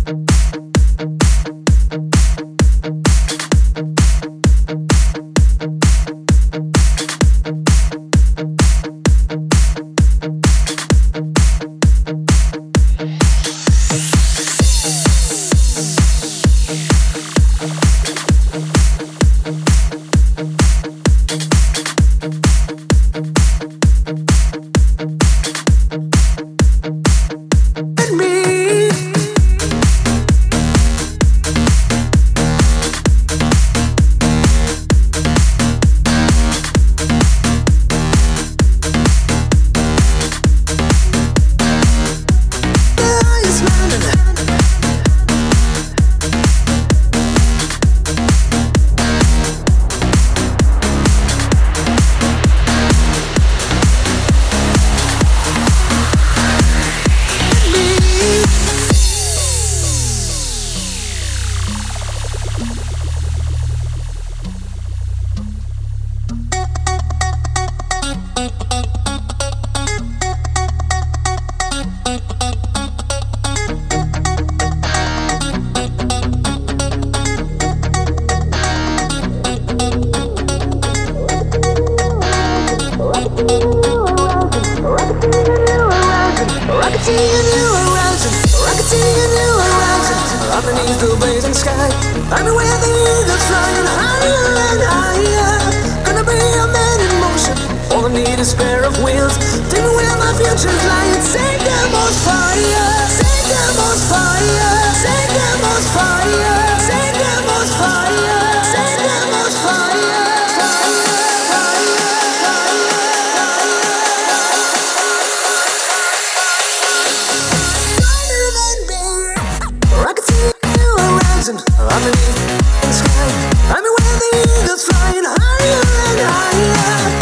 Underneath the blazing sky, I'm where the eagles flying higher and higher. Gonna be a man in motion, all I need is a pair of wheels. Tell me where my future's lying. Set them on fire, set them on fire, set them on fire, set them on fire, set them on fire. Underneath the sky, I'm where the eagles flying higher and higher.